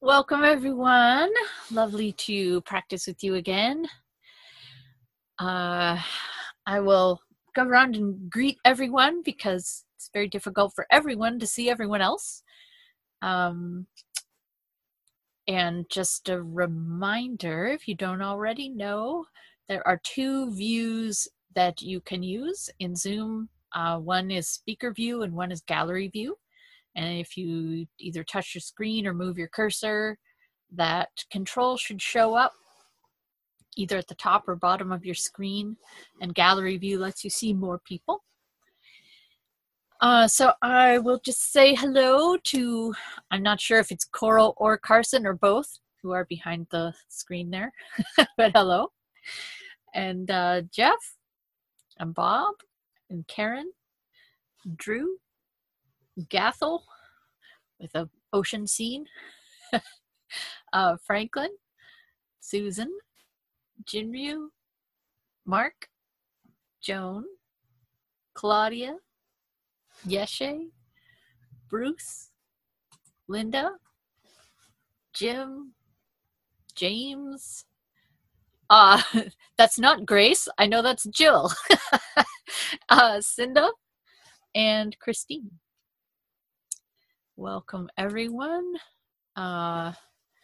Welcome, everyone. Lovely to practice with you again. I will go around and greet everyone because it's very difficult for everyone to see everyone else. And just a reminder, if you don't already know, there are two views that you can use in Zoom. One is speaker view and one is gallery view. And if you either touch your screen or move your cursor, that control should show up either at the top or bottom of your screen, and gallery view lets you see more people. So I will just say hello to, I'm not sure if it's Coral or Carson or both who are behind the screen there, but hello. And Jeff and Bob and Karen, Drew, Gathel with an ocean scene, Franklin, Susan, Jinryu, Mark, Joan, Claudia, Yeshe, Bruce, Linda, Jim, James. That's not Grace. I know that's Jill. Cinda and Christine. Welcome, everyone. I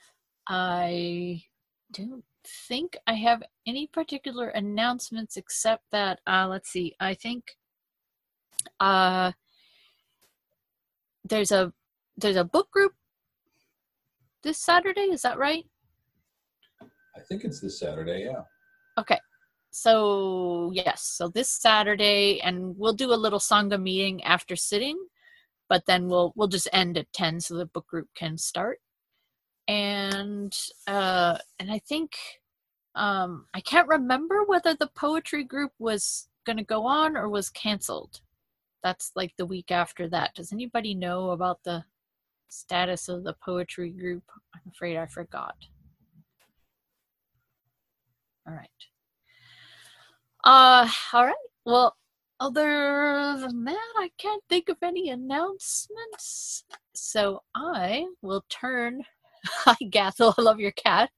don't think I have any particular announcements except that, let's see, I think there's a book group this Saturday, is that right? I think it's this Saturday, yeah. Okay, so yes, so this Saturday, and we'll do a little Sangha meeting after sitting, but then we'll just end at 10 so the book group can start. And I think I can't remember whether the poetry group was going to go on or was canceled. That's like the week after that. Does anybody know about the status of the poetry group? I'm afraid I forgot. All right. All right. Well, other than that, I can't think of any announcements. So I will turn. Hi, Gathel. I love your cat.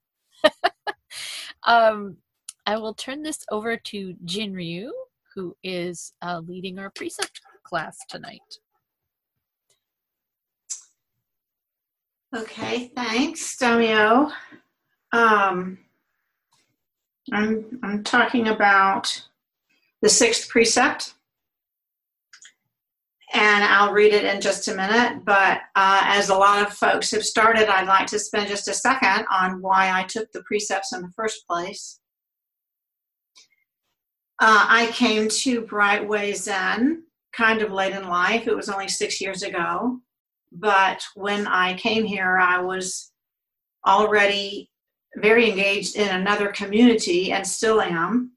I will turn this over to Jinryu, who is leading our precept class tonight. Okay, thanks, Domio. I'm talking about the sixth precept, and I'll read it in just a minute, but as a lot of folks have started, I'd like to spend just a second on why I took the precepts in the first place. I came to Brightway Zen kind of late in life. It was only 6 years ago, but when I came here, I was already very engaged in another community and still am.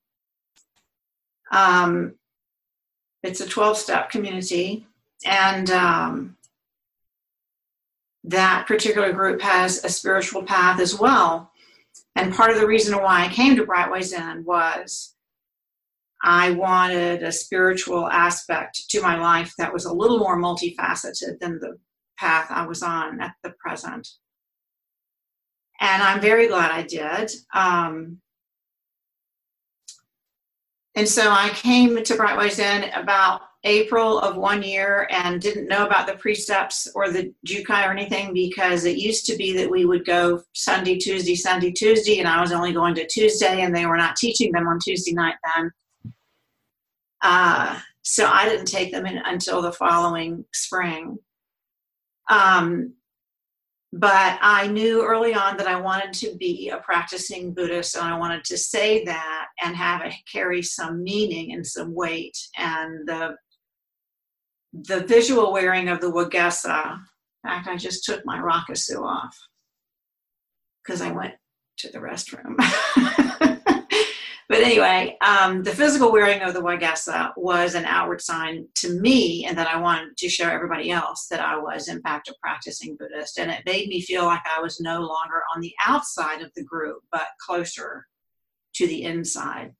It's a 12-step community, and that particular group has a spiritual path as well. And part of the reason why I came to Brightway Zen was I wanted a spiritual aspect to my life that was a little more multifaceted than the path I was on at the present. And I'm very glad I did. And so I came to Brightway Zen about April of 1 year and didn't know about the precepts or the Jukai or anything, because it used to be that we would go Sunday, Tuesday, and I was only going to Tuesday, and they were not teaching them on Tuesday night then. So I didn't take them in until the following spring. But I knew early on that I wanted to be a practicing Buddhist, and I wanted to say that and have it carry some meaning and some weight. And the visual wearing of the Wagesa, in fact, I just took my rakusu off because I went to the restroom. But anyway, the physical wearing of the Wagesa was an outward sign to me, and that I wanted to show everybody else that I was, in fact, a practicing Buddhist. And it made me feel like I was no longer on the outside of the group, but closer to the inside.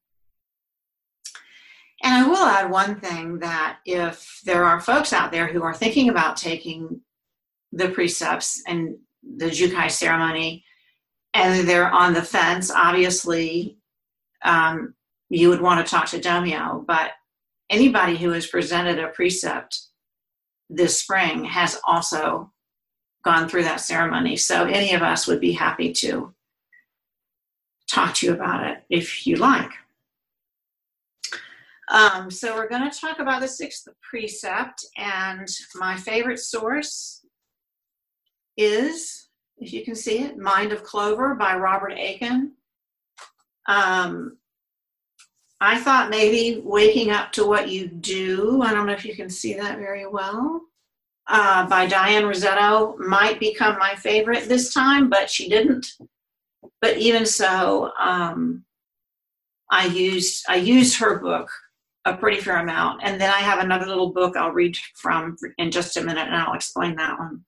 And I will add one thing, that if there are folks out there who are thinking about taking the precepts and the Jukai ceremony and they're on the fence, obviously you would want to talk to Domyo, but anybody who has presented a precept this spring has also gone through that ceremony. So any of us would be happy to talk to you about it if you like. So we're going to talk about the sixth precept, and my favorite source is, if you can see it, Mind of Clover by Robert Aiken. I thought maybe Waking Up to What You Do, I don't know if you can see that very well, by Diane Rossetto might become my favorite this time, but she didn't. But even so, I used her book a pretty fair amount. And then I have another little book I'll read from in just a minute, and I'll explain that one.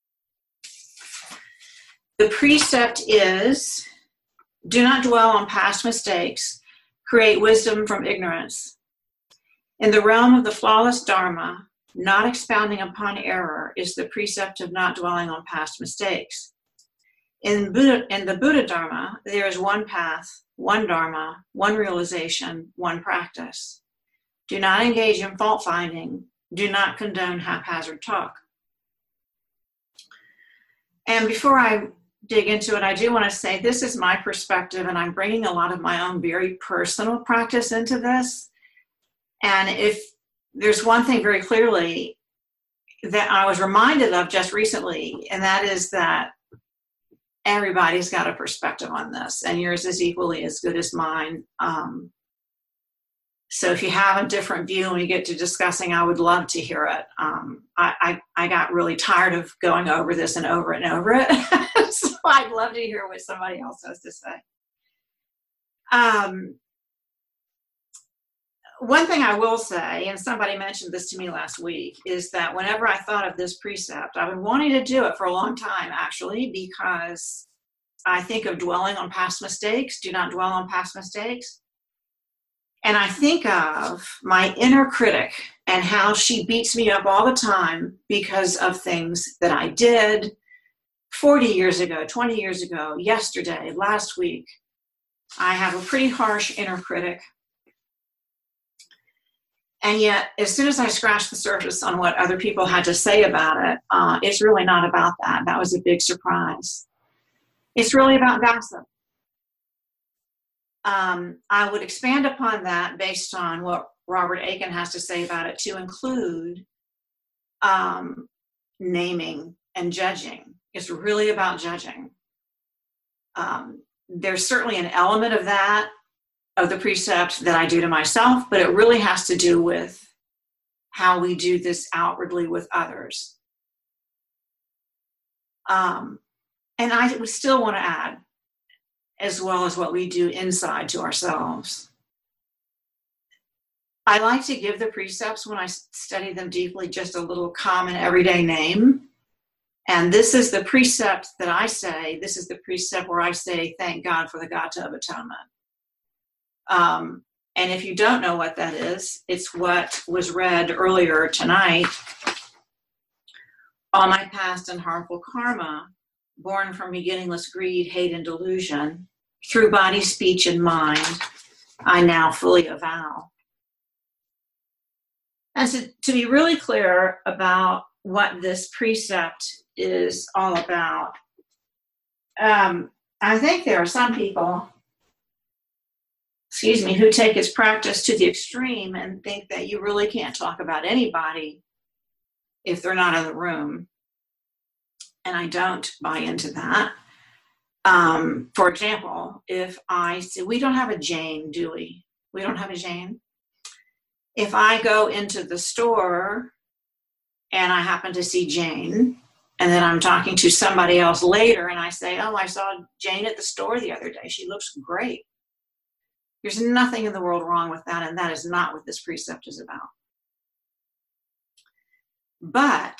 The precept is, do not dwell on past mistakes. Create wisdom from ignorance. In the realm of the flawless Dharma, not expounding upon error is the precept of not dwelling on past mistakes. In the Buddha Dharma, there is one path, one Dharma, one realization, one practice. Do not engage in fault finding. Do not condone haphazard talk. And before I dig into it, I do want to say this is my perspective, and I'm bringing a lot of my own very personal practice into this. And if there's one thing very clearly that I was reminded of just recently, and that is that everybody's got a perspective on this, and yours is equally as good as mine. So if you have a different view when we get to discussing, I would love to hear it. I got really tired of going over this and over it. So I'd love to hear what somebody else has to say. One thing I will say, and somebody mentioned this to me last week, is that whenever I thought of this precept, I've been wanting to do it for a long time, actually, because I think of dwelling on past mistakes. Do not dwell on past mistakes. And I think of my inner critic and how she beats me up all the time because of things that I did 40 years ago, 20 years ago, yesterday, last week. I have a pretty harsh inner critic. And yet, as soon as I scratched the surface on what other people had to say about it, it's really not about that. That was a big surprise. It's really about gossip. I would expand upon that based on what Robert Aiken has to say about it, to include naming and judging. It's really about judging. There's certainly an element of that, of the precept, that I do to myself, but it really has to do with how we do this outwardly with others. And I would still want to add, as well as what we do inside to ourselves. I like to give the precepts, when I study them deeply, just a little common everyday name. And this is the precept that I say, this is the precept where I say, thank God for the Gata of Atonement. And if you don't know what that is, it's what was read earlier tonight. All my past and harmful karma, born from beginningless greed, hate, and delusion, through body, speech, and mind, I now fully avow. And so, to be really clear about what this precept is all about, I think there are some people, who take its practice to the extreme and think that you really can't talk about anybody if they're not in the room. And I don't buy into that. For example, if I say, we don't have a Jane, do we? We don't have a Jane. If I go into the store and I happen to see Jane, and then I'm talking to somebody else later and I say, oh, I saw Jane at the store the other day. She looks great. There's nothing in the world wrong with that, and that is not what this precept is about. But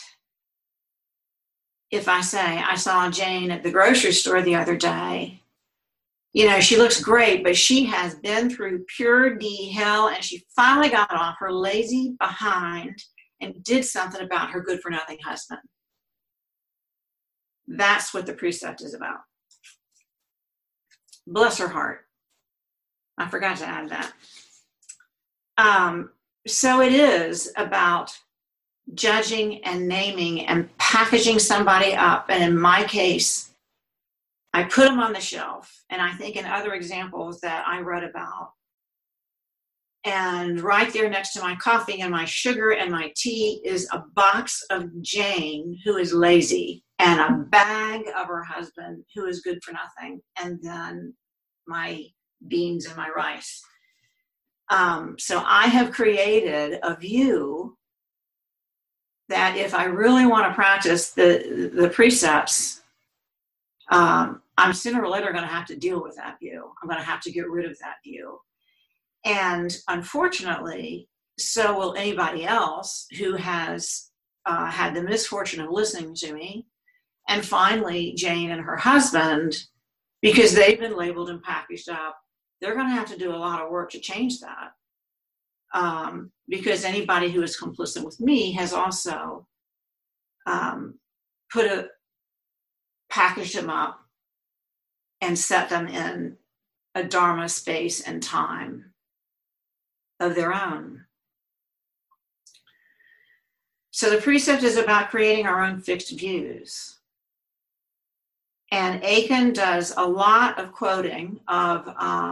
if I say, I saw Jane at the grocery store the other day, she looks great, but she has been through pure D hell, and she finally got off her lazy behind and did something about her good-for-nothing husband. That's what the precept is about. Bless her heart. I forgot to add that. So it is about judging and naming and packaging somebody up. And in my case, I put them on the shelf. And I think in other examples that I wrote about, and right there next to my coffee and my sugar and my tea is a box of Jane, who is lazy, and a bag of her husband, who is good for nothing, and then my beans and my rice. So I have created a view that if I really want to practice the precepts, I'm sooner or later going to have to deal with that view. I'm going to have to get rid of that view. And unfortunately, so will anybody else who has had the misfortune of listening to me. And finally, Jane and her husband, because they've been labeled and packaged up, they're going to have to do a lot of work to change that. Because anybody who is complicit with me has also packaged them up and set them in a Dharma space and time of their own. So the precept is about creating our own fixed views. And Aiken does a lot of quoting of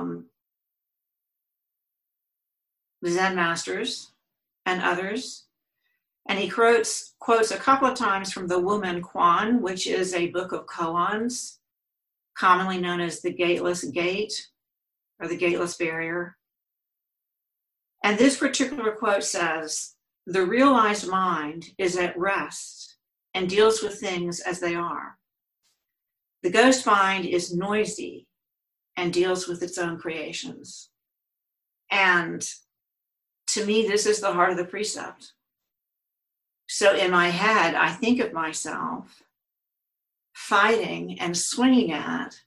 Zen masters and others. And he quotes a couple of times from the Wumen Quan, which is a book of koans, commonly known as the Gateless Gate or the Gateless Barrier. And this particular quote says, "The realized mind is at rest and deals with things as they are. The ghost mind is noisy and deals with its own creations." And to me, this is the heart of the precept. So in my head, I think of myself fighting and swinging at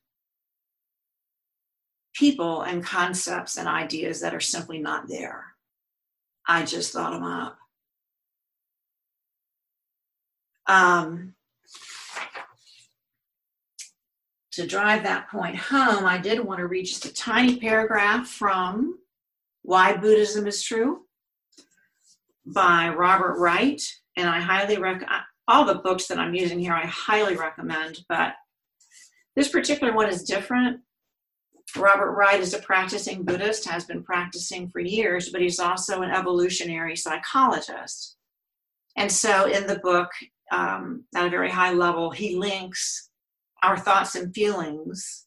people and concepts and ideas that are simply not there. I just thought them up. To drive that point home, I did want to read just a tiny paragraph from Why Buddhism is True by Robert Wright. And I highly recommend, all the books that I'm using here, I highly recommend, but this particular one is different. Robert Wright is a practicing Buddhist, has been practicing for years, but he's also an evolutionary psychologist. And so in the book, at a very high level, he links our thoughts and feelings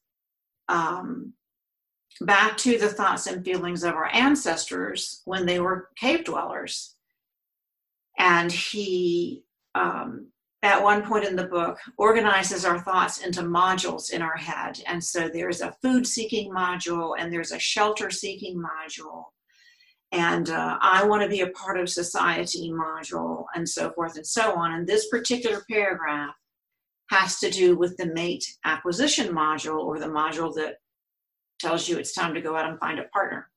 back to the thoughts and feelings of our ancestors when they were cave dwellers. And he, at one point in the book, organizes our thoughts into modules in our head. And so there's a food-seeking module, and there's a shelter-seeking module, and I want to be a part of society module, and so forth and so on. And this particular paragraph has to do with the mate acquisition module, or the module that tells you it's time to go out and find a partner.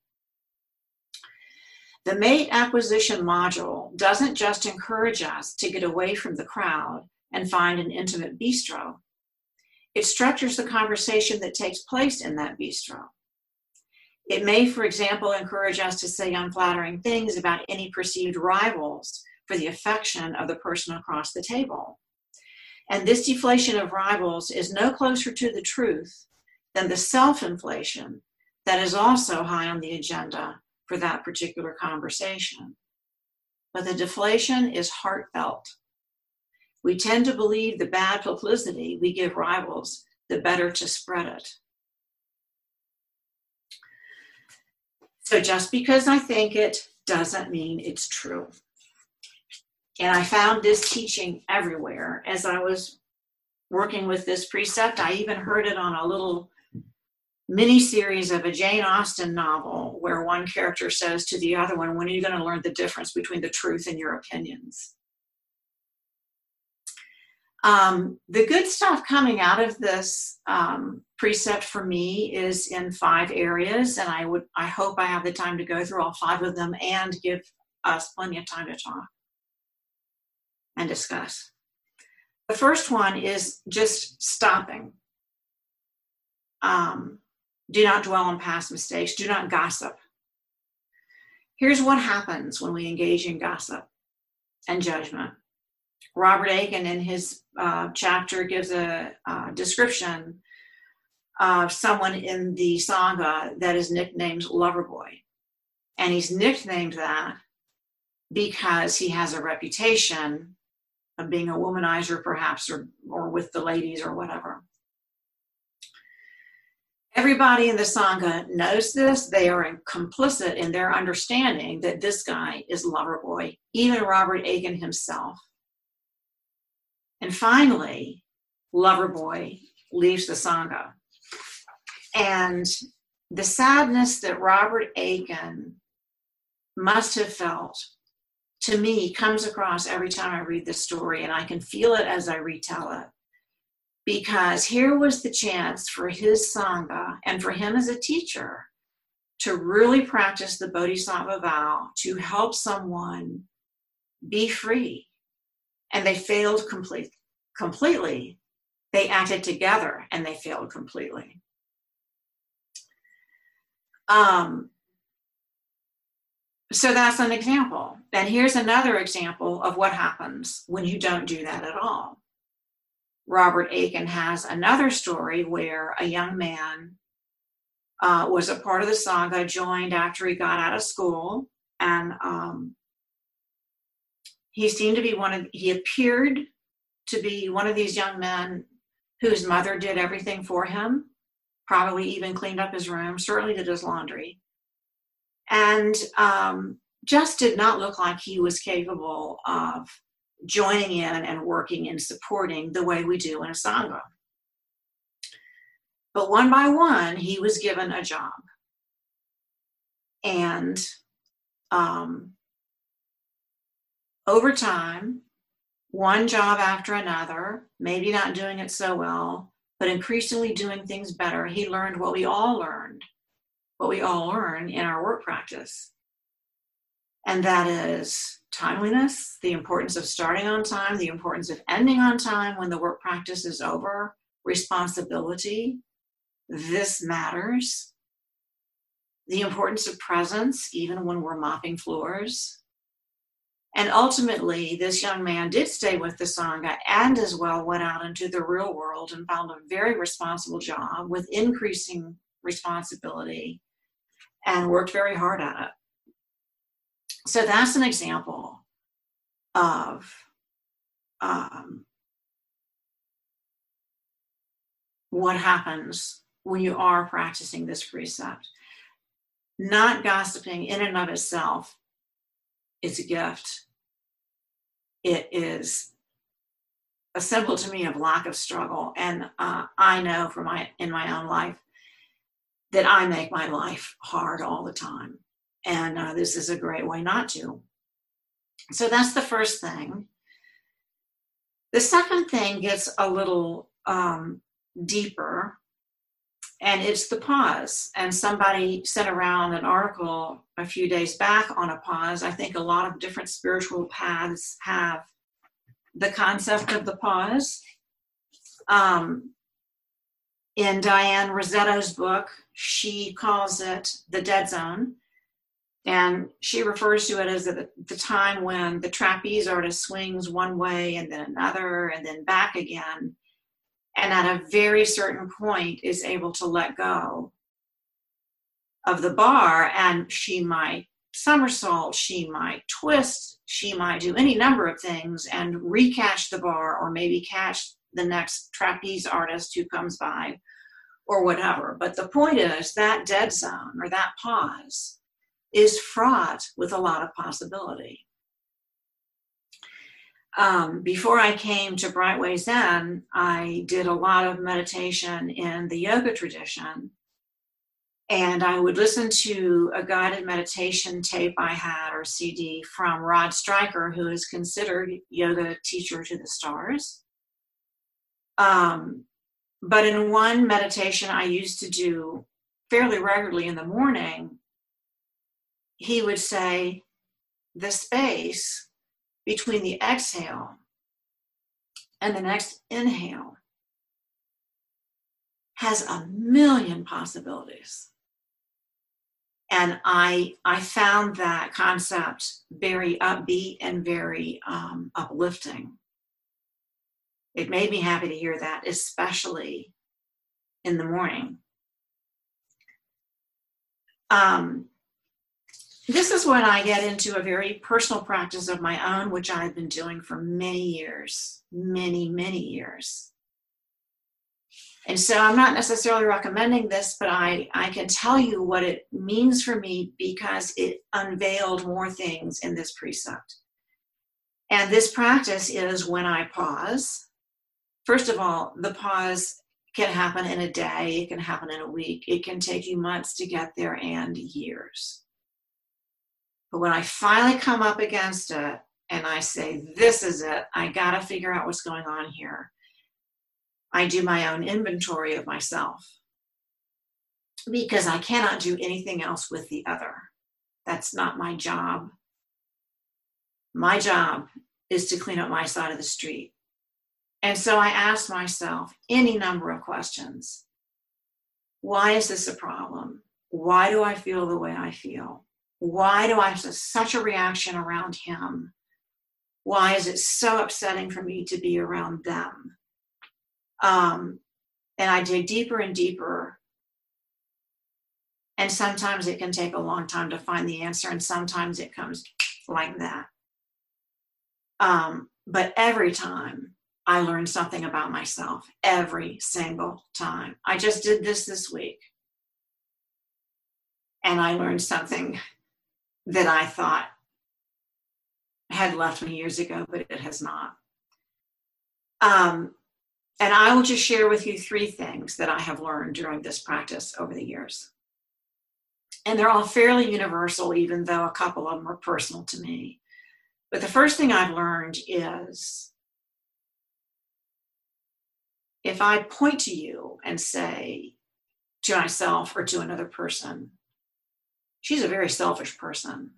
The mate acquisition module doesn't just encourage us to get away from the crowd and find an intimate bistro. It structures the conversation that takes place in that bistro. It may, for example, encourage us to say unflattering things about any perceived rivals for the affection of the person across the table. And this deflation of rivals is no closer to the truth than the self-inflation that is also high on the agenda for that particular conversation. But the deflation is heartfelt. We tend to believe the bad publicity we give rivals, the better to spread it. So just because I think it doesn't mean it's true. And I found this teaching everywhere as I was working with this precept. I even heard it on a little mini-series of a Jane Austen novel where one character says to the other one, "When are you going to learn the difference between the truth and your opinions?" The good stuff coming out of this precept for me is in 5 areas, and I hope I have the time to go through all 5 of them and give us plenty of time to talk and discuss. The first one is just stopping. Do not dwell on past mistakes. Do not gossip. Here's what happens when we engage in gossip and judgment. Robert Aiken, in his chapter, gives a description of someone in the Sangha that is nicknamed Loverboy. And he's nicknamed that because he has a reputation of being a womanizer, perhaps, or with the ladies or whatever. Everybody in the Sangha knows this. They are complicit in their understanding that this guy is Loverboy, even Robert Aiken himself. And finally, Loverboy leaves the Sangha. And the sadness that Robert Aiken must have felt, to me, comes across every time I read this story, and I can feel it as I retell it. Because here was the chance for his Sangha and for him as a teacher to really practice the Bodhisattva vow to help someone be free. And they failed completely. They acted together and they failed completely. So that's an example. And here's another example of what happens when you don't do that at all. Robert Aiken has another story where a young man was a part of the Sangha, joined after he got out of school, and he appeared to be one of these young men whose mother did everything for him, probably even cleaned up his room, certainly did his laundry, and just did not look like he was capable of joining in and working and supporting the way we do in a Sangha. But one by one, he was given a job. And over time, one job after another, maybe not doing it so well, but increasingly doing things better, he learned what we all learn in our work practice. And that is timeliness, the importance of starting on time, the importance of ending on time when the work practice is over, responsibility, this matters, the importance of presence, even when we're mopping floors. And ultimately, this young man did stay with the Sangha and as well went out into the real world and found a very responsible job with increasing responsibility and worked very hard at it. So that's an example of what happens when you are practicing this precept. Not gossiping in and of itself is a gift. It is a symbol to me of lack of struggle. And I know in my own life that I make my life hard all the time. And this is a great way not to. So that's the first thing. The second thing gets a little deeper, and it's the pause. And somebody sent around an article a few days back on a pause. I think a lot of different spiritual paths have the concept of the pause. In Diane Rossetto's book, she calls it the dead zone. And she refers to it as the time when the trapeze artist swings one way and then another and then back again. And at a very certain point is able to let go of the bar, and she might somersault, she might twist, she might do any number of things and recatch the bar, or maybe catch the next trapeze artist who comes by or whatever. But the point is that dead zone or that pause is fraught with a lot of possibility. Before I came to Brightway Zen, I did a lot of meditation in the yoga tradition, and I would listen to a guided meditation tape I had, or CD, from Rod Stryker, who is considered yoga teacher to the stars. But in one meditation I used to do fairly regularly in the morning, he would say, the space between the exhale and the next inhale has a million possibilities. And I found that concept very upbeat and very uplifting. It made me happy to hear that, especially in the morning. This is when I get into a very personal practice of my own, which I've been doing for many years, many, many years. And so I'm not necessarily recommending this, but I can tell you what it means for me because it unveiled more things in this precept. And this practice is when I pause. First of all, the pause can happen in a day, it can happen in a week, it can take you months to get there and years. But when I finally come up against it and I say, this is it, I gotta figure out what's going on here, I do my own inventory of myself because I cannot do anything else with the other. That's not my job. My job is to clean up my side of the street. And so I ask myself any number of questions. Why is this a problem? Why do I feel the way I feel? Why do I have such a reaction around him? Why is it so upsetting for me to be around them? And I dig deeper and deeper. And sometimes it can take a long time to find the answer, and sometimes it comes like that. But every time I learn something about myself, every single time. I just did this week. And I learned something that I thought had left me years ago, but it has not. And I will just share with you 3 things that I have learned during this practice over the years. And they're all fairly universal, even though a couple of them are personal to me. But the first thing I've learned is if I point to you and say to myself or to another person, she's a very selfish person,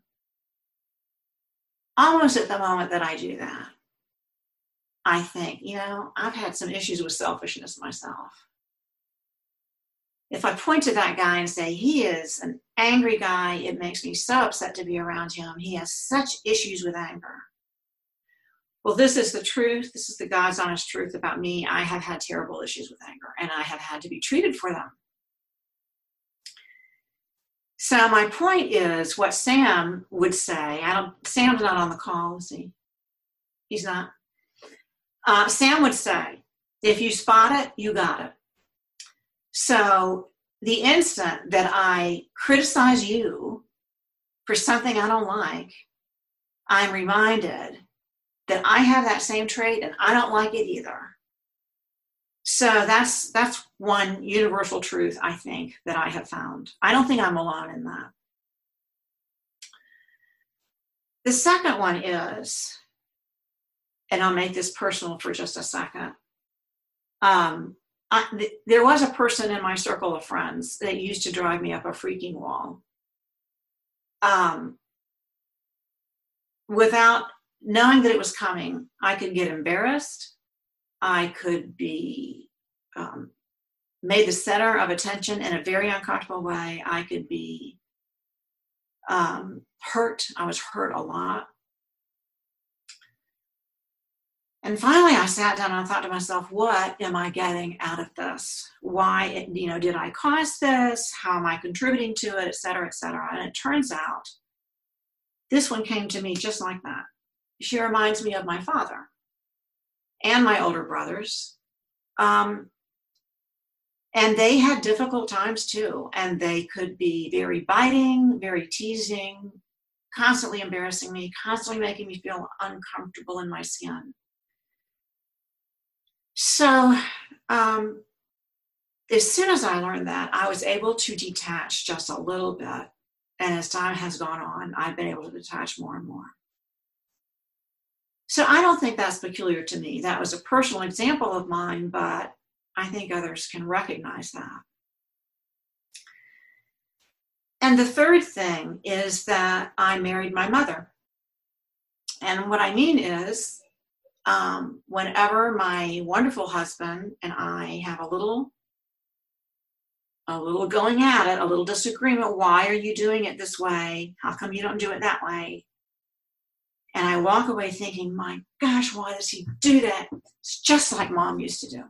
almost at the moment that I do that, I think, I've had some issues with selfishness myself. If I point to that guy and say, he is an angry guy, it makes me so upset to be around him. He has such issues with anger. Well, this is the truth. This is the God's honest truth about me. I have had terrible issues with anger, and I have had to be treated for them. So my point is what Sam would say. Sam's not on the call, is he? He's not. Sam would say, if you spot it, you got it. So the instant that I criticize you for something I don't like, I'm reminded that I have that same trait and I don't like it either. So that's one universal truth, I think, that I have found. I don't think I'm alone in that. The second one is, and I'll make this personal for just a second. There was a person in my circle of friends that used to drive me up a freaking wall. Without knowing that it was coming, I could get embarrassed. I could be made the center of attention in a very uncomfortable way. I could be hurt. I was hurt a lot. And finally, I sat down and I thought to myself, what am I getting out of this? Why, did I cause this? How am I contributing to it, et cetera, et cetera? And it turns out this one came to me just like that. She reminds me of my father and my older brothers. And they had difficult times too. And they could be very biting, very teasing, constantly embarrassing me, constantly making me feel uncomfortable in my skin. So as soon as I learned that, I was able to detach just a little bit. And as time has gone on, I've been able to detach more and more. So I don't think that's peculiar to me. That was a personal example of mine, but I think others can recognize that. And the third thing is that I married my mother. And what I mean is, whenever my wonderful husband and I have a little going at it, a little disagreement. Why are you doing it this way? How come you don't do it that way? And I walk away thinking, my gosh, why does he do that? It's just like Mom used to do.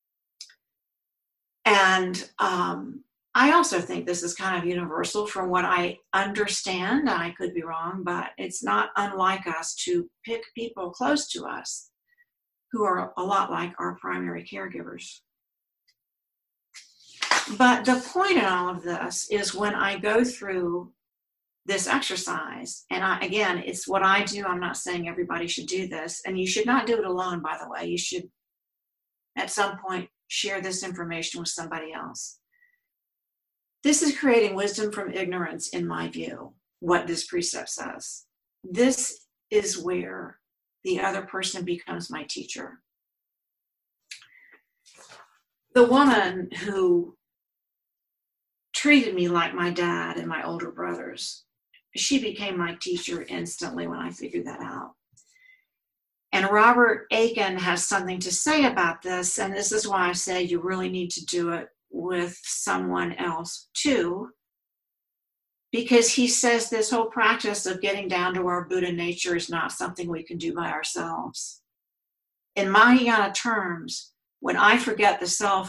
And I also think this is kind of universal from what I understand. I could be wrong, but it's not unlike us to pick people close to us who are a lot like our primary caregivers. But the point in all of this is when I go through this exercise, and again, it's what I do. I'm not saying everybody should do this, and you should not do it alone, by the way. You should, at some point, share this information with somebody else. This is creating wisdom from ignorance, in my view, what this precept says. This is where the other person becomes my teacher. The woman who treated me like my dad and my older brothers, she became my teacher instantly when I figured that out. And Robert Aiken has something to say about this, and this is why I say you really need to do it with someone else too, because he says this whole practice of getting down to our Buddha nature is not something we can do by ourselves. In Mahayana terms, when I forget the self,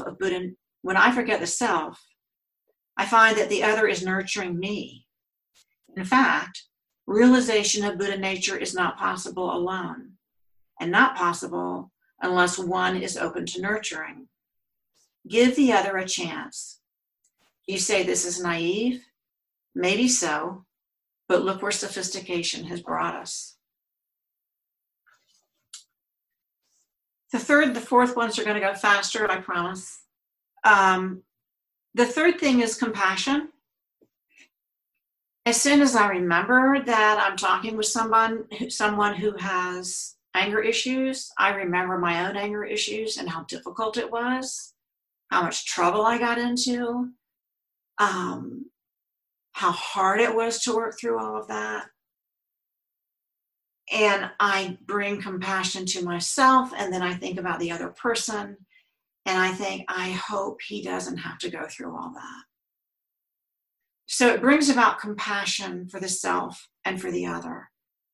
I find that the other is nurturing me. In fact, realization of Buddha nature is not possible alone, and not possible unless one is open to nurturing. Give the other a chance. You say this is naive? Maybe so, but look where sophistication has brought us. The fourth ones are going to go faster, I promise. The third thing is compassion. As soon as I remember that I'm talking with someone who has anger issues, I remember my own anger issues and how difficult it was, how much trouble I got into, how hard it was to work through all of that. And I bring compassion to myself, and then I think about the other person, and I think, I hope he doesn't have to go through all that. So it brings about compassion for the self and for the other.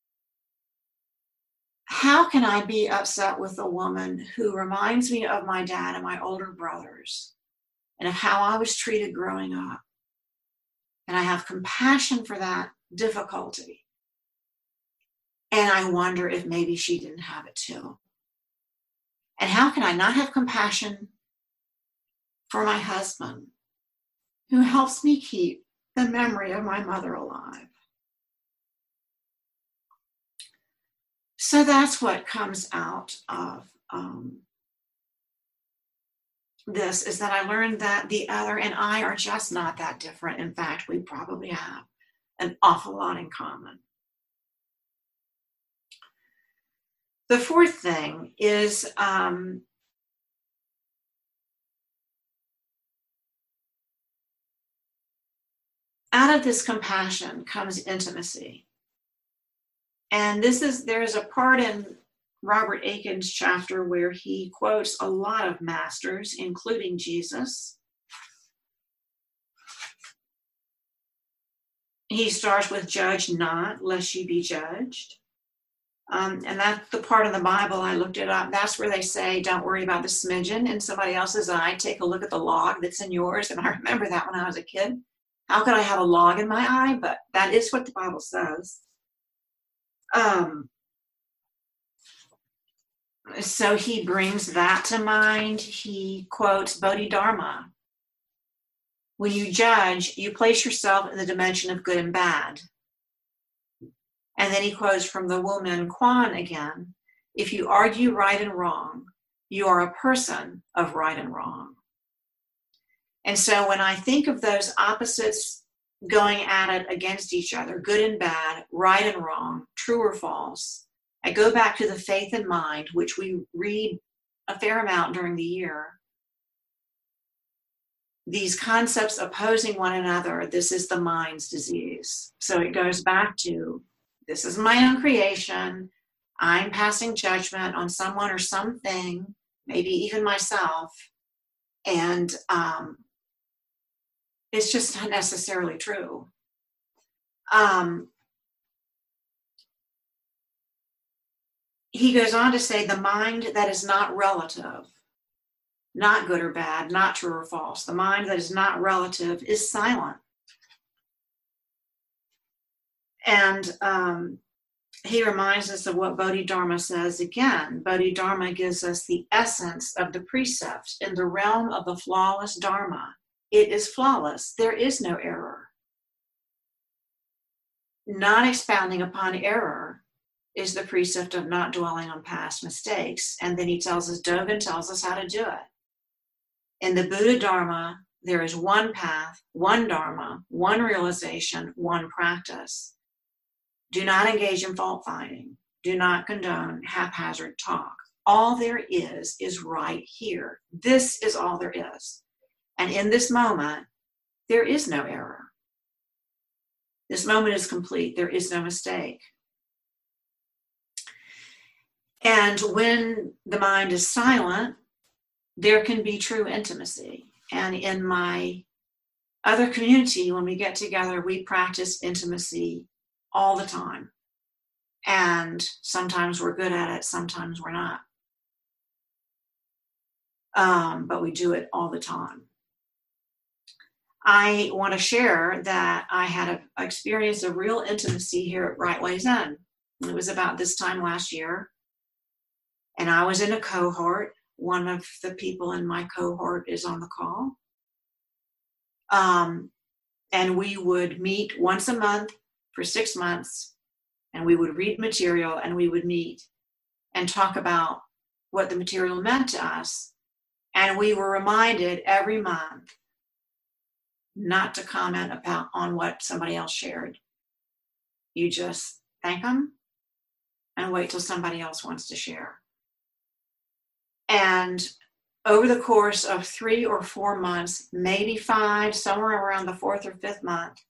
How can I be upset with a woman who reminds me of my dad and my older brothers and of how I was treated growing up? And I have compassion for that difficulty. And I wonder if maybe she didn't have it too. And how can I not have compassion for my husband, who helps me keep the memory of my mother alive? So that's what comes out of this, is that I learned that the other and I are just not that different. In fact, we probably have an awful lot in common. The fourth thing is out of this compassion comes intimacy. And there's a part in Robert Aiken's chapter where he quotes a lot of masters, including Jesus. He starts with, judge not, lest you be judged. And that's the part of the Bible, I looked it up. That's where they say, don't worry about the smidgen in somebody else's eye. Take a look at the log that's in yours. And I remember that when I was a kid. How could I have a log in my eye? But that is what the Bible says. So he brings that to mind. He quotes Bodhidharma. When you judge, you place yourself in the dimension of good and bad. And then he quotes from the woman Kwan again. If you argue right and wrong, you are a person of right and wrong. And so when I think of those opposites going at it against each other, good and bad, right and wrong, true or false, I go back to the faith and mind, which we read a fair amount during the year. These concepts opposing one another, this is the mind's disease. So it goes back to, this is my own creation. I'm passing judgment on someone or something, maybe even myself, and it's just not necessarily true. He goes on to say, the mind that is not relative, not good or bad, not true or false, the mind that is not relative is silent. And he reminds us of what Bodhidharma says again. Bodhidharma gives us the essence of the precept in the realm of the flawless Dharma. It is flawless. There is no error. Not expounding upon error is the precept of not dwelling on past mistakes. And then he tells us, Dogen tells us how to do it. In the Buddha Dharma, there is one path, one Dharma, one realization, one practice. Do not engage in fault finding. Do not condone haphazard talk. All there is right here. This is all there is. And in this moment, there is no error. This moment is complete. There is no mistake. And when the mind is silent, there can be true intimacy. And in my other community, when we get together, we practice intimacy all the time. And sometimes we're good at it, sometimes we're not. But we do it all the time. I want to share that I had an experience of real intimacy here at Right Way Zen. It was about this time last year. And I was in a cohort. One of the people in my cohort is on the call. And we would meet once a month for 6 months, and we would read material, and we would meet and talk about what the material meant to us. And we were reminded every month not to comment on what somebody else shared. You just thank them and wait till somebody else wants to share. And over the course of 3 or 4 months, maybe 5, somewhere around the 4th or 5th month,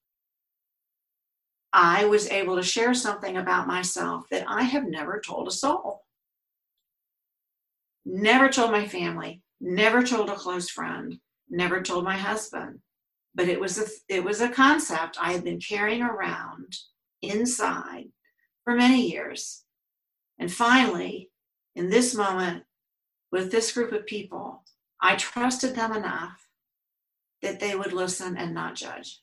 I was able to share something about myself that I have never told a soul. Never told my family, never told a close friend, never told my husband. But it was a concept I had been carrying around inside for many years. And finally, in this moment, with this group of people, I trusted them enough that they would listen and not judge.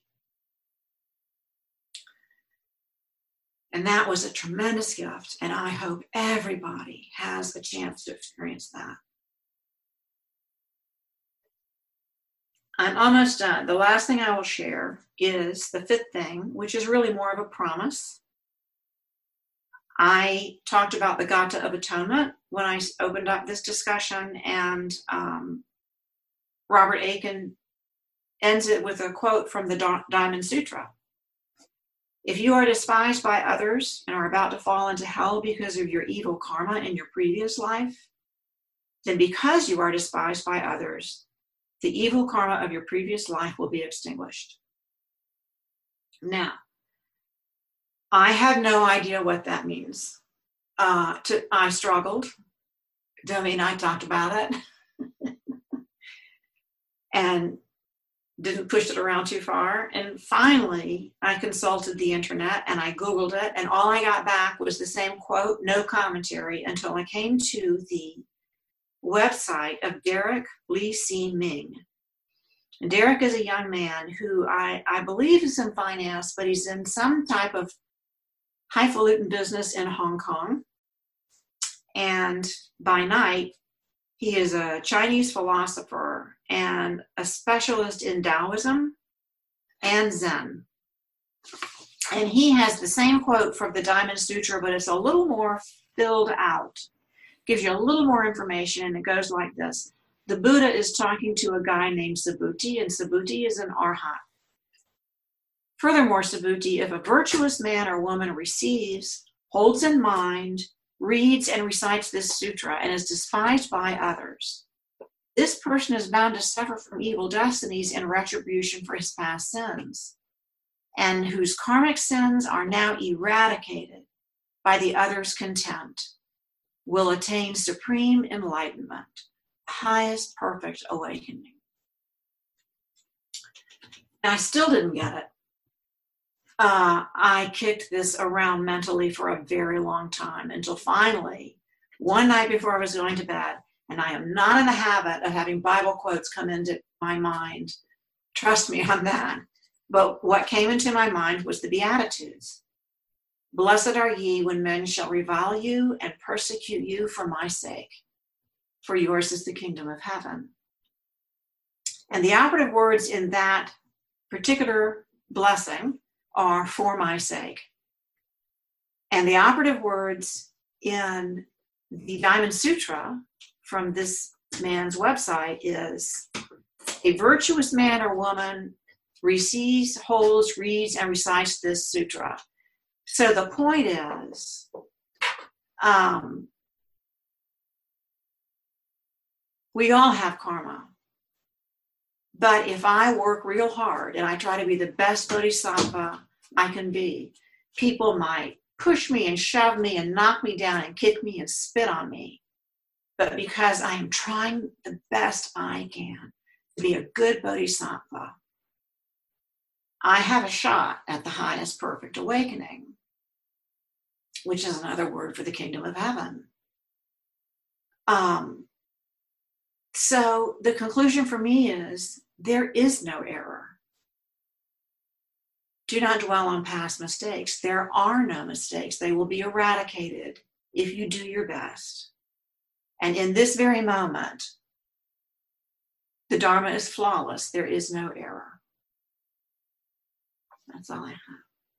And that was a tremendous gift, and I hope everybody has a chance to experience that. I'm almost done. The last thing I will share is the 5th thing, which is really more of a promise. I talked about the Gata of Atonement when I opened up this discussion, and Robert Aiken ends it with a quote from the Diamond Sutra. If you are despised by others and are about to fall into hell because of your evil karma in your previous life, then because you are despised by others, the evil karma of your previous life will be extinguished. Now, I have no idea what that means. I struggled. Domi and I talked about it. And didn't push it around too far. And finally, I consulted the internet and I Googled it. And all I got back was the same quote, no commentary, until I came to the website of Derek Lee C. Ming. And Derek is a young man who I believe is in finance, but he's in some type of highfalutin business in Hong Kong. And by night, he is a Chinese philosopher and a specialist in Taoism and Zen. And he has the same quote from the Diamond Sutra, but it's a little more filled out. Gives you a little more information, and it goes like this. The Buddha is talking to a guy named Subhuti, and Subhuti is an arhat. Furthermore, Subhuti, if a virtuous man or woman receives, holds in mind, reads and recites this sutra, and is despised by others, this person is bound to suffer from evil destinies in retribution for his past sins, and whose karmic sins are now eradicated by the other's contempt. will attain supreme enlightenment, highest perfect awakening. And I still didn't get it. I kicked this around mentally for a very long time until finally, one night before I was going to bed, and I am not in the habit of having Bible quotes come into my mind. Trust me on that. But what came into my mind was the Beatitudes. Blessed are ye when men shall revile you and persecute you for my sake, for yours is the kingdom of heaven. And the operative words in that particular blessing are for my sake. And the operative words in the Diamond Sutra from this man's website is: a virtuous man or woman receives, holds, reads, and recites this sutra. So the point is, we all have karma. But if I work real hard and I try to be the best bodhisattva I can be, people might push me and shove me and knock me down and kick me and spit on me. But because I am trying the best I can to be a good bodhisattva, I have a shot at the highest perfect awakening, which is another word for the kingdom of heaven. So the conclusion for me is there is no error. Do not dwell on past mistakes. There are no mistakes. They will be eradicated if you do your best. And in this very moment, the Dharma is flawless. There is no error. That's all I have.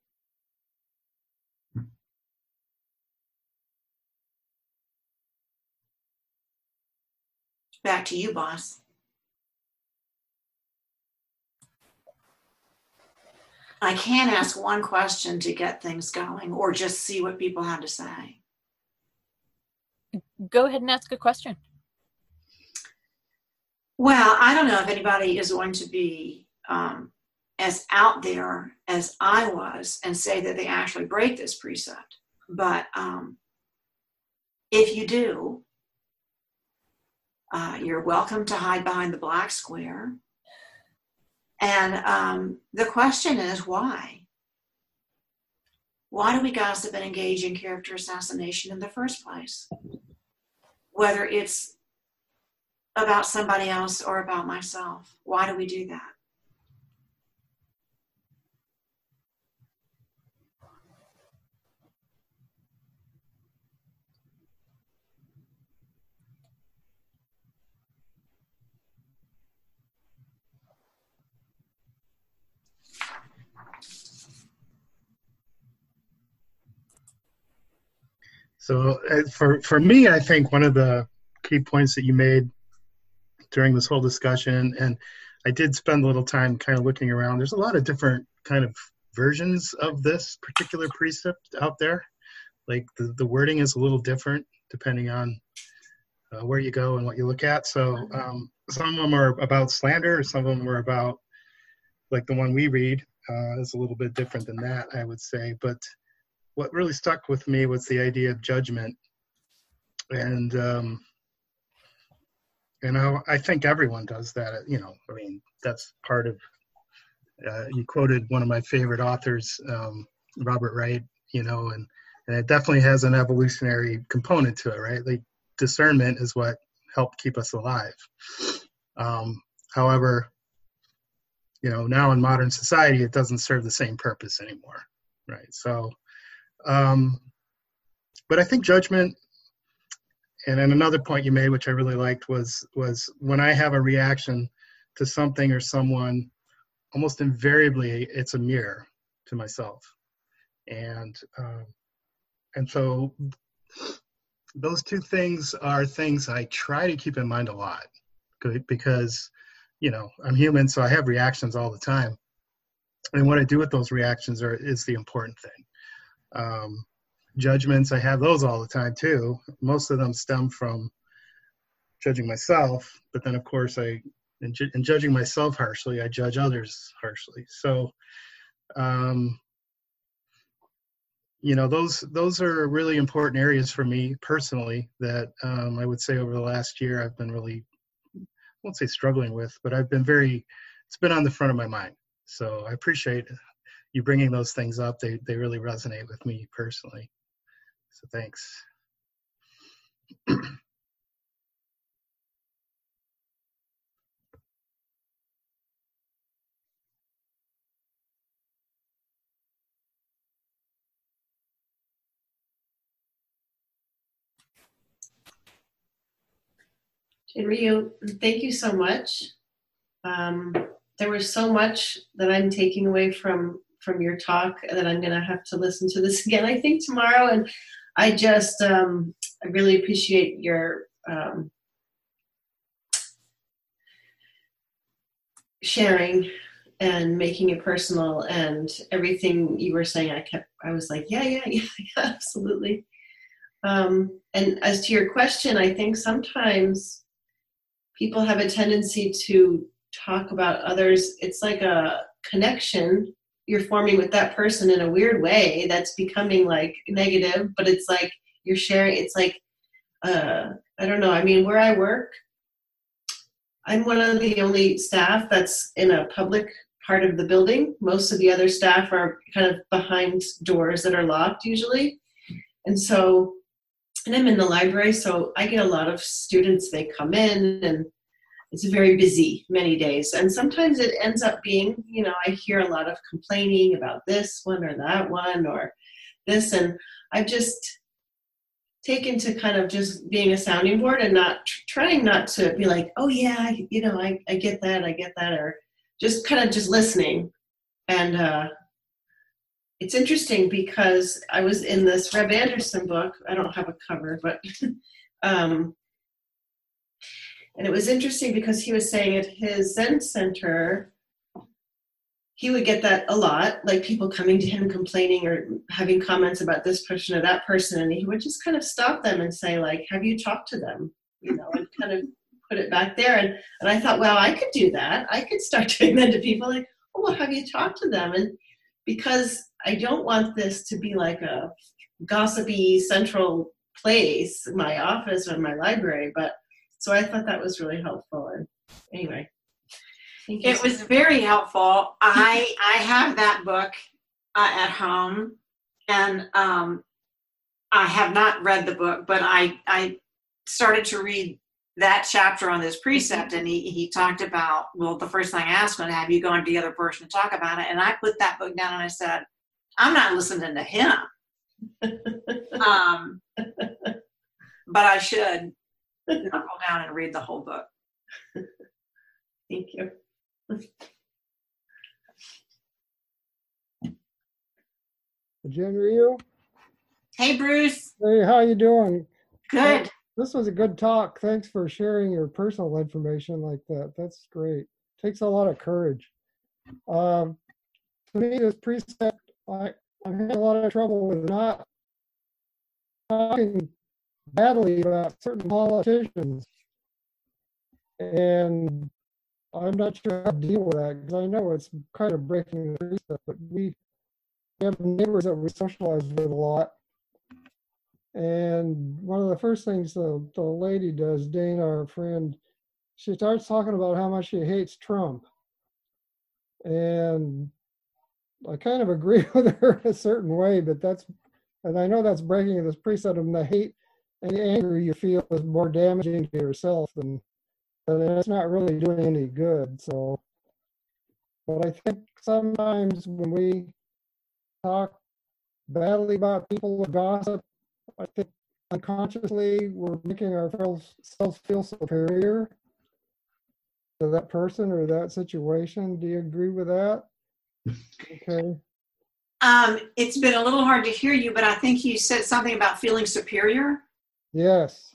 Back to you, boss. I can ask one question to get things going, or just see what people have to say. Go ahead and ask a question. Well, I don't know if anybody is going to be as out there as I was and say that they actually break this precept. But if you do, you're welcome to hide behind the black square. And the question is, why? Why do we gossip and engage in character assassination in the first place? Whether it's about somebody else or about myself. Why do we do that? So for me, I think one of the key points that you made during this whole discussion, and I did spend a little time kind of looking around, there's a lot of different kind of versions of this particular precept out there. Like the wording is a little different depending on where you go and what you look at. So some of them are about slander, some of them are about, like the one we read is a little bit different than that, I would say. But what really stuck with me was the idea of judgment. And I think everyone does that. I mean, that's part of, you quoted one of my favorite authors, Robert Wright, and it definitely has an evolutionary component to it, right? Like discernment is what helped keep us alive. However, now in modern society, it doesn't serve the same purpose anymore, right? So, but I think judgment, and then another point you made, which I really liked, was when I have a reaction to something or someone, almost invariably it's a mirror to myself. And so those two things are things I try to keep in mind a lot, because, I'm human, so I have reactions all the time. And what I do with those reactions is the important thing. Judgments, I have those all the time too. Most of them stem from judging myself, but then of course in judging myself harshly, I judge others harshly. So those are really important areas for me personally that I would say over the last year I've been really, I won't say struggling with, but it's been on the front of my mind. So I appreciate you bringing those things up. They really resonate with me personally. So thanks. Rio, thank you so much. There was so much that I'm taking away from your talk that I'm going to have to listen to this again, I think, tomorrow. And I just, I really appreciate your sharing and making it personal, and everything you were saying. I was like, yeah, absolutely. And as to your question, I think sometimes people have a tendency to talk about others. It's like a connection you're forming with that person in a weird way that's becoming like negative, but it's like you're sharing. It's like, I don't know. I mean, where I work, I'm one of the only staff that's in a public part of the building. Most of the other staff are kind of behind doors that are locked usually. And I'm in the library, so I get a lot of students. They come in, and it's very busy many days. And sometimes it ends up being, I hear a lot of complaining about this one or that one or this. And I've just taken to kind of just being a sounding board and not trying not to be like, oh yeah, I get that, or just kind of just listening. And it's interesting because I was in this Reb Anderson book. I don't have a cover, but and it was interesting because he was saying at his Zen center, he would get that a lot, like people coming to him complaining or having comments about this person or that person, and he would just kind of stop them and say, like, have you talked to them? And kind of put it back there. And I thought, well, I could do that. I could start doing that to people, like, oh, well, have you talked to them? And because I don't want this to be like a gossipy central place, my office or my library, but so I thought that was really helpful. And anyway, it was very helpful. I have that book at home, and I have not read the book, but I started to read that chapter on this precept, and he talked about, well, the first thing I asked him, have you gone to the other person to talk about it? And I put that book down and I said, I'm not listening to him. But I should knuckle down and read the whole book. Thank you. Jen Ryu. Hey, Bruce. Hey, how you doing? Good. This was a good talk. Thanks for sharing your personal information like that. That's great. Takes a lot of courage. To me, this precept, I'm having a lot of trouble with not talking badly about certain politicians. And I'm not sure how to deal with that, because I know it's kind of breaking the precept, but we have neighbors that we socialize with a lot. And one of the first things the lady does, Dana, our friend, she starts talking about how much she hates Trump. And I kind of agree with her in a certain way, but and I know that's breaking this precept of the hate and the anger you feel is more damaging to yourself than it's not really doing any good. So, but I think sometimes when we talk badly about people with gossip, I think unconsciously we're making ourselves feel superior to that person or that situation. Do you agree with that? Okay. It's been a little hard to hear you, but I think you said something about feeling superior. Yes.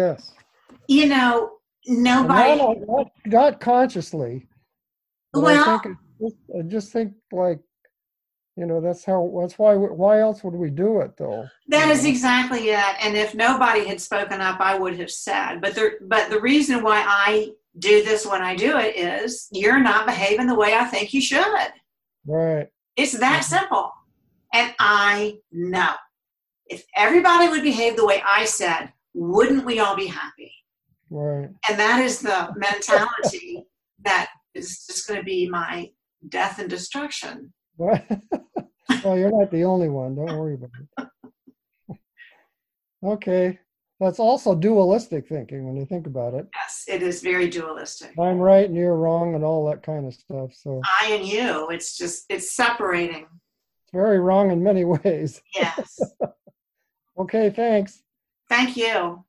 Nobody. Not consciously. Well, I just think like, that's why else would we do it though? That is exactly it. And if nobody had spoken up, I would have said, but the reason why I do this when I do it is you're not behaving the way I think you should. Right. It's that simple. And I know if everybody would behave the way I said, wouldn't we all be happy? Right. And that is the mentality that is just going to be my death and destruction. Well, you're not the only one. Don't worry about it. Okay. That's also dualistic thinking when you think about it. Yes, it is very dualistic. I'm right and you're wrong and all that kind of stuff. So I and you, it's separating. it's very wrong in many ways. Yes. Okay, thanks. Thank you.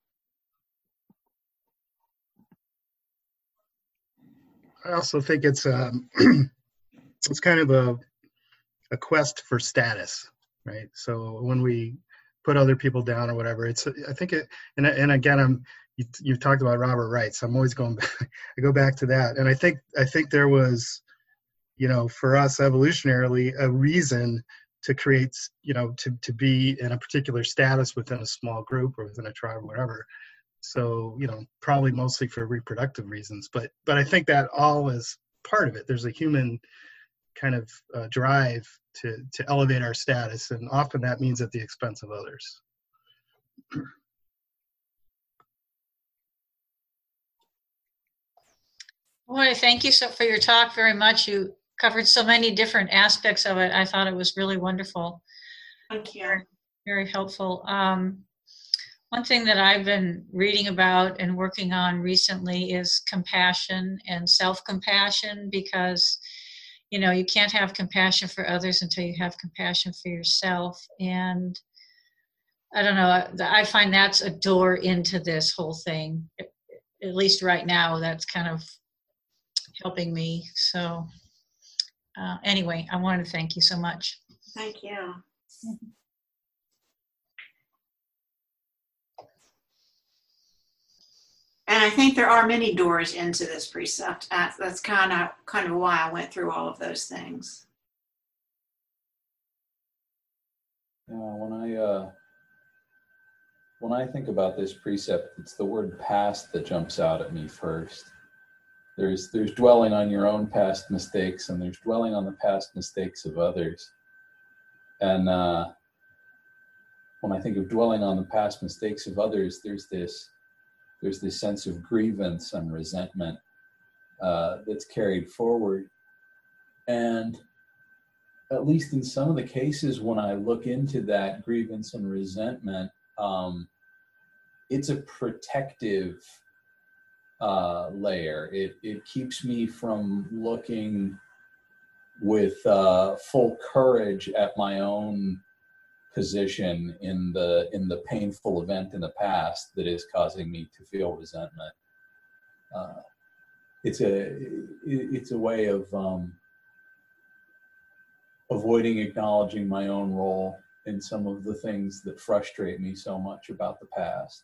I also think it's it's kind of a quest for status, right? So when we put other people down or whatever, I think it, and again, you've talked about Robert Wright, so I'm always going back, I go back to that. And I think there was, for us evolutionarily, a reason to create, to be in a particular status within a small group or within a tribe or whatever. So, probably mostly for reproductive reasons, but I think that all is part of it. There's a human kind of drive to elevate our status, and often that means at the expense of others. Boy, thank you for your talk very much. You covered so many different aspects of it. I thought it was really wonderful. Thank you. Very, very helpful. One thing that I've been reading about and working on recently is compassion and self-compassion, because you can't have compassion for others until you have compassion for yourself. And I don't know, I find that's a door into this whole thing. At least right now, that's kind of helping me. So anyway, I wanted to thank you so much. Thank you. And I think there are many doors into this precept. That's kind of why I went through all of those things. When I think about this precept, it's the word past that jumps out at me first. There's dwelling on your own past mistakes, and there's dwelling on the past mistakes of others. And when I think of dwelling on the past mistakes of others, there's this sense of grievance and resentment that's carried forward. And at least in some of the cases, when I look into that grievance and resentment, it's a protective layer. It keeps me from looking with full courage at my own position in the painful event in the past that is causing me to feel resentment. It's a way of avoiding acknowledging my own role in some of the things that frustrate me so much about the past.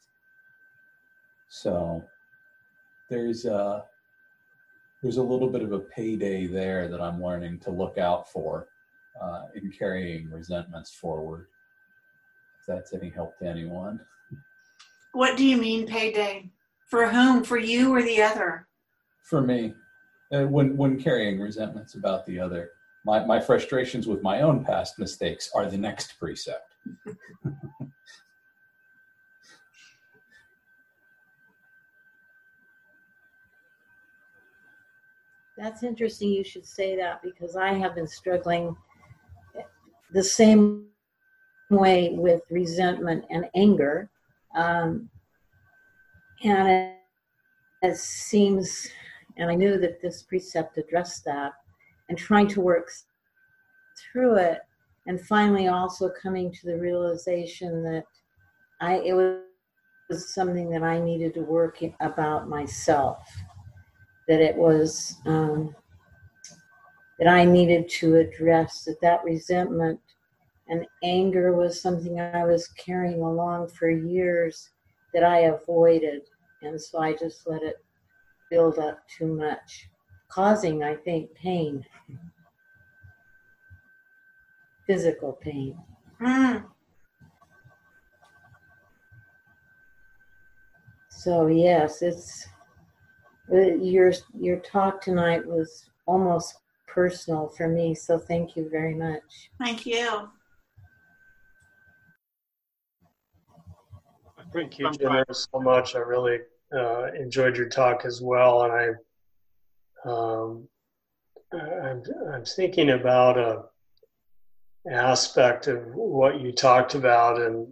So there's a little bit of a payday there that I'm learning to look out for in carrying resentments forward. If that's any help to anyone. What do you mean payday? For whom? For you or the other? For me, when carrying resentments about the other. My frustrations with my own past mistakes are the next precept. That's interesting you should say that, because I have been struggling the same way with resentment and anger. And it seems, and I knew that this precept addressed that, and trying to work through it, and finally also coming to the realization that it was something that I needed to work about myself, that it was that I needed to address, that resentment and anger was something I was carrying along for years that I avoided, and so I just let it build up too much, causing, I think, pain, physical pain. So yes, your talk tonight was almost personal for me, so thank you very much. Thank you. Thank you, Jennifer, so much. I really enjoyed your talk as well, and I'm thinking about a aspect of what you talked about and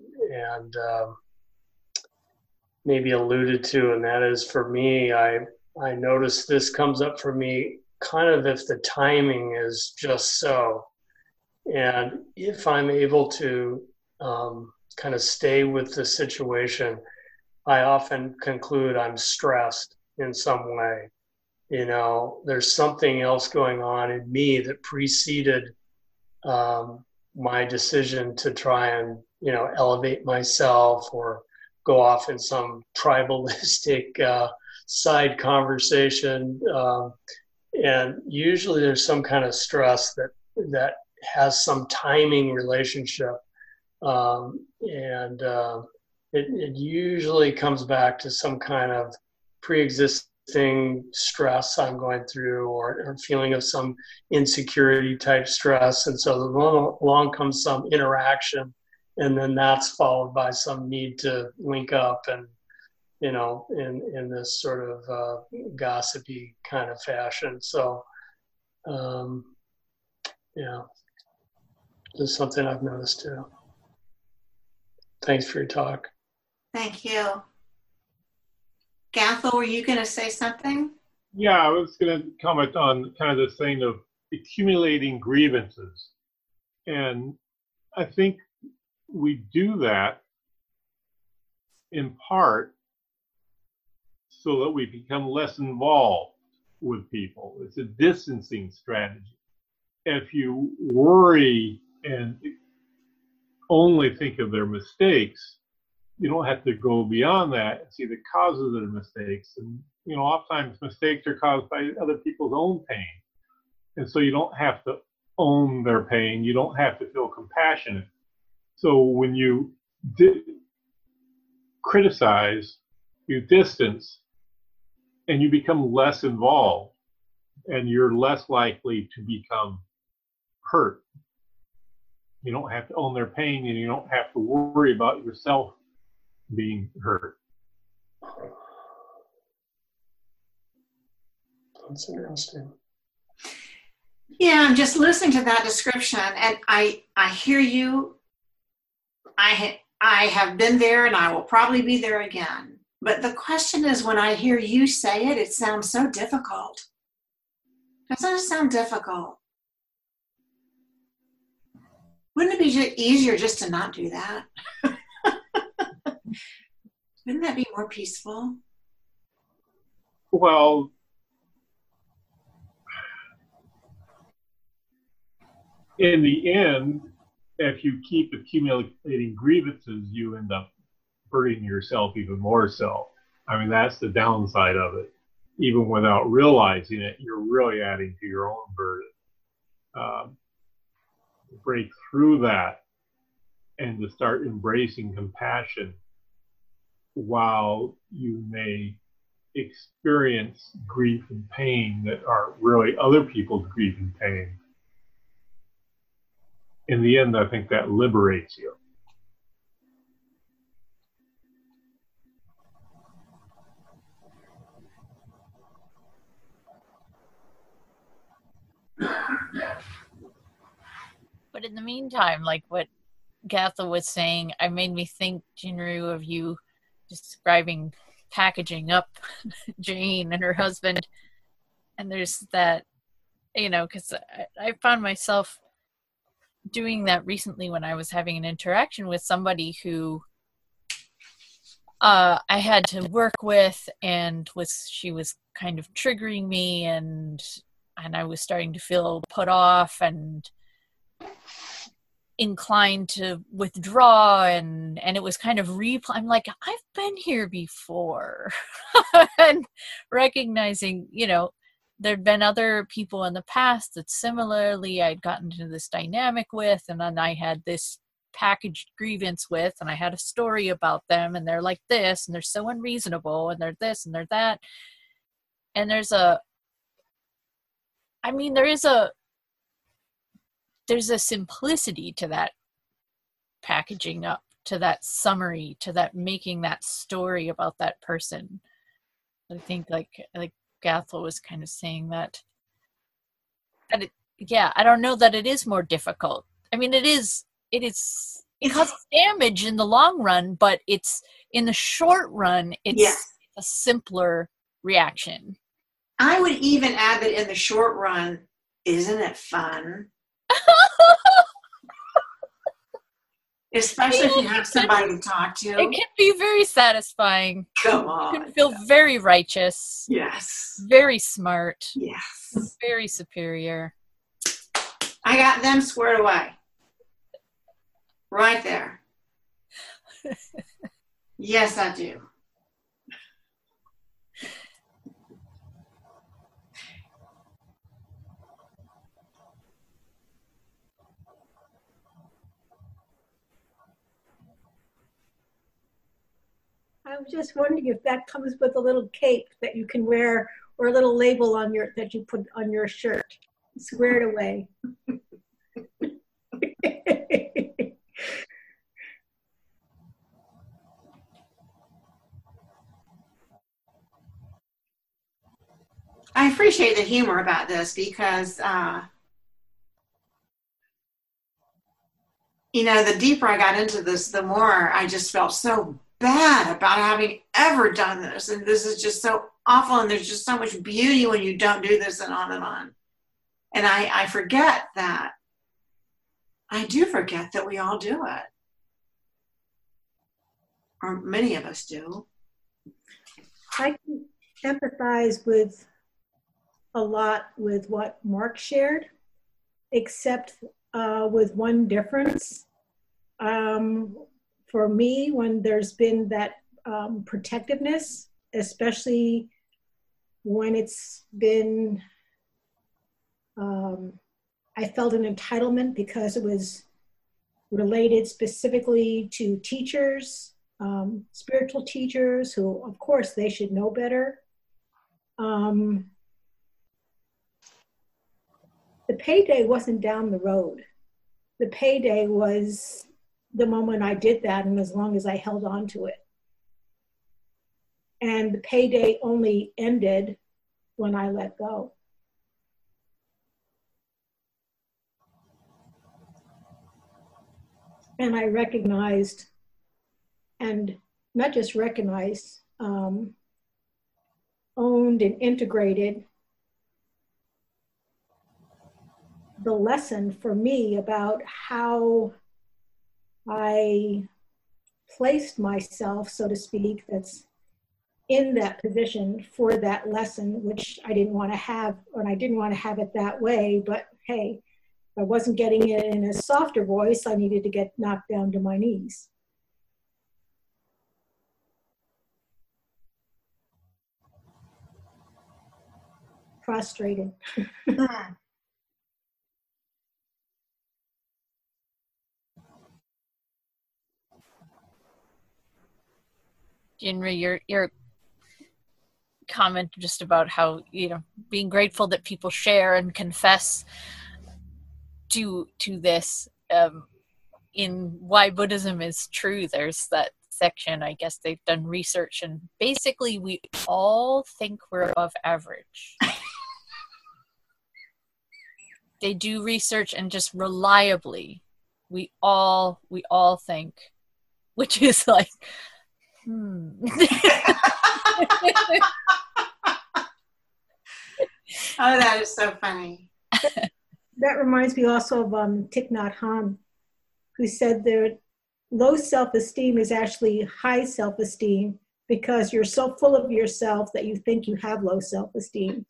maybe alluded to, and that is for me, I notice this comes up for me kind of if the timing is just so, and if I'm able to kind of stay with the situation, I often conclude I'm stressed in some way. You know, there's something else going on in me that preceded my decision to try and, you know, elevate myself or go off in some tribalistic side conversation. And usually there's some kind of stress that has some timing relationship. It usually comes back to some kind of pre-existing stress I'm going through or feeling of some insecurity type stress. And so along comes some interaction, and then that's followed by some need to link up and, you know, in this sort of gossipy kind of fashion. So, yeah, this is something I've noticed too. Thanks for your talk. Thank you. Gathel, were you going to say something? Yeah, I was going to comment on kind of this thing of accumulating grievances. And I think we do that in part so that we become less involved with people. It's a distancing strategy. If you worry and only think of their mistakes, you don't have to go beyond that and see the causes of their mistakes. And, you know, oftentimes mistakes are caused by other people's own pain. And so you don't have to own their pain. You don't have to feel compassionate. So when you criticize, you distance, and you become less involved, and you're less likely to become hurt. You don't have to own their pain, and you don't have to worry about yourself being hurt. That's interesting. Yeah, I'm just listening to that description, and I hear you. I have been there, and I will probably be there again. But the question is, when I hear you say it, it sounds so difficult. Doesn't it sound difficult? Wouldn't it be easier just to not do that? Wouldn't that be more peaceful? Well, in the end, if you keep accumulating grievances, you end up hurting yourself even more so. I mean, that's the downside of it. Even without realizing it, you're really adding to your own burden. To break through that and to start embracing compassion while you may experience grief and pain that are really other people's grief and pain. In the end, I think that liberates you. But in the meantime, like what Gathel was saying, I made me think, Jinru, of you describing packaging up Jane and her husband. And there's that, you know, because I found myself doing that recently when I was having an interaction with somebody who I had to work with, and she was kind of triggering me, and I was starting to feel put off and inclined to withdraw, and it was kind of I'm like, I've been here before. And recognizing, you know, there'd been other people in the past that similarly I'd gotten into this dynamic with, and then I had this packaged grievance with, and I had a story about them, and they're like this, and they're so unreasonable, and they're this and they're that. And there's a simplicity to that packaging up that summary, to that making that story about that person. I think like Gathel was kind of saying that it, yeah, I don't know that it is more difficult. I mean, it causes damage in the long run, but it's in the short run, it's a simpler reaction. I would even add that in the short run, isn't it fun? Especially if you have somebody to talk to. It can be very satisfying. Come on. You can feel very righteous. Yes. Very smart. Yes. Very superior. I got them squared away. Right there. Yes, I do. I was just wondering if that comes with a little cape that you can wear, or a little label on that you put on your shirt. Squared away. I appreciate the humor about this because, the deeper I got into this, the more I just felt so bad about having ever done this. And this is just so awful. And there's just so much beauty when you don't do this, and on and on. And I forget that. I do forget that we all do it. Or many of us do. I can empathize with a lot with what Mark shared, except with one difference. For me, when there's been that protectiveness, especially when it's been, I felt an entitlement because it was related specifically to teachers, spiritual teachers who, of course, they should know better. The payday wasn't down the road. The payday was the moment I did that, and as long as I held on to it. And the payday only ended when I let go. And I recognized, and not just recognized, owned and integrated the lesson for me about how I placed myself, so to speak, that's in that position for that lesson, which I didn't want to have, and I didn't want to have it that way, but hey, if I wasn't getting it in a softer voice, I needed to get knocked down to my knees. Prostrated. Jinri, your comment just about how, being grateful that people share and confess to this, in Why Buddhism is True, there's that section, I guess they've done research, and basically we all think we're above average. They do research, and just reliably, we all think, which is like, Oh, that is so funny. That reminds me also of Thich Nhat Hanh, who said that low self-esteem is actually high self-esteem because you're so full of yourself that you think you have low self-esteem.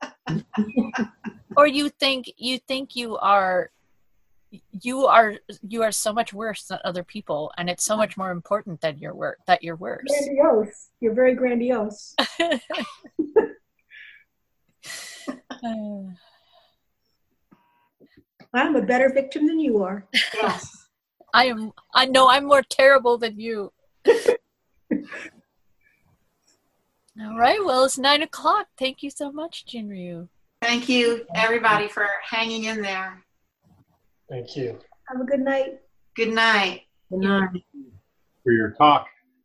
Or you think you are so much worse than other people, and it's so much more important that you're worse. Grandiose. You're very grandiose. I'm a better victim than you are. Yes. I know I'm more terrible than you. All right, well, it's 9:00. Thank you so much, Jinryu. Thank you, everybody, for hanging in there. Thank you. Have a good night. Good night. Good night. for your talk.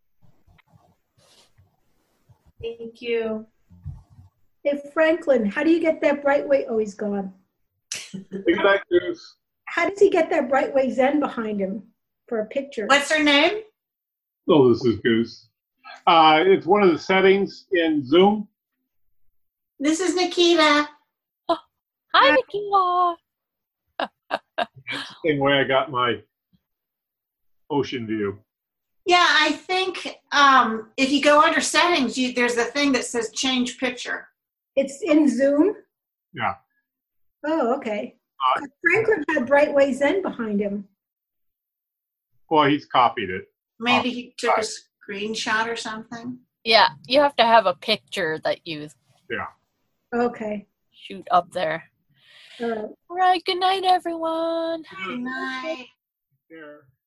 Thank you. Hey, Franklin, how do you get that Brightway? Oh, he's gone. Good night, Goose. How does he get that Brightway Zen behind him for a picture? What's her name? Oh, this is Goose. It's one of the settings in Zoom. This is Nikita. Hi, Nikita. That's the same way I got my ocean view. Yeah, I think if you go under settings, there's a thing that says change picture. It's in Zoom? Yeah. Oh, okay. Franklin had Brightway Zen behind him. Well, he's copied it. Maybe he took a screenshot or something. Yeah, you have to have a picture that you Okay. shoot up there. All right. All right, good night, everyone. Good night. Here.